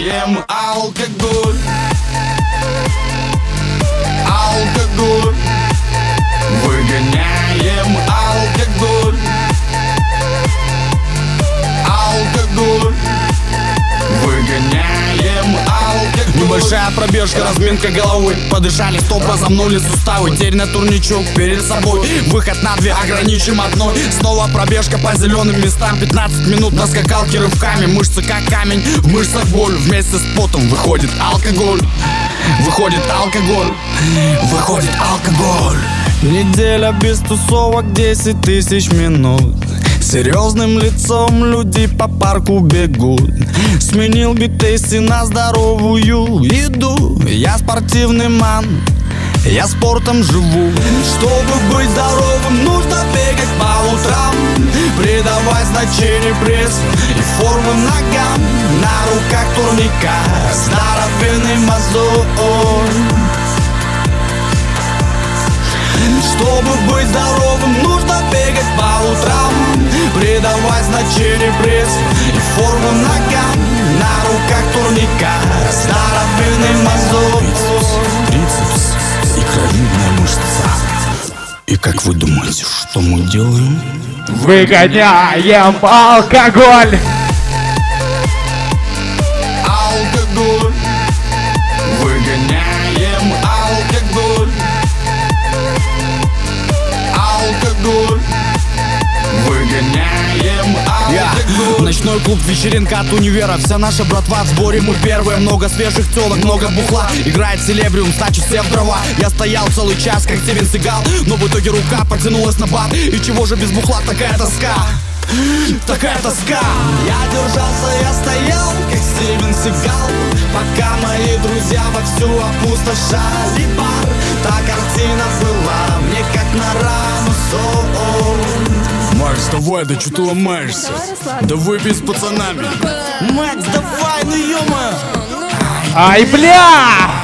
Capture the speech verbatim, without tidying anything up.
Выгоняем алкоголь. Алкоголь. Выгоняем алкоголь. Алкоголь. Выгоняем алкоголь. Небольшая пробежка, разминка головы. Подышали, стоп, разомнули суставы. Теперь на турничок перед собой. Выход на две, ограничим одной. Снова пробежка по зеленым местам. Пятнадцать минут на скакалке рывками. Мышцы как камень, в мышцах боль. Вместе с потом выходит алкоголь. Выходит алкоголь. Выходит алкоголь. Неделя без тусовок, десять тысяч минут. Серьезным лицом люди по парку бегут. Сменил биг-тейсти на здоровую еду. Я спортивный ман, я спортом живу. Чтобы быть здоровым, нужно бегать по утрам. Придавать значение прессу и формы ногам. На руках турника здоровенный мозоль. Чтобы быть здоровым, нужно бегать по утрам. Придавать значение прессу и форму ногам. На руках турника здоровенный мозоль. Трицепс, икровидная мышца. И как вы думаете, что мы делаем? Выгоняем алкоголь. Алкоголь. Выгоняем алкоголь. Алкоголь. Выгоняем алкоголь. Yeah. Ночной клуб, вечеринка от универа. Вся наша братва в сборе, мы первые. Много свежих телок, много бухла. Играет селебриум, значит все в дрова. Я стоял целый час, как Стивен Сигал. Но в итоге рука потянулась на бар. И чего же без бухла такая тоска? Такая тоска. Я держался, я стоял, как Стивен Сигал. Пока мои друзья вовсю опустошали бар. Та картина была мне как на рану соль. Макс, давай, да что ты ломаешься? Да выпей с пацанами. Макс, давай, ну ё-моё. Ай, бля!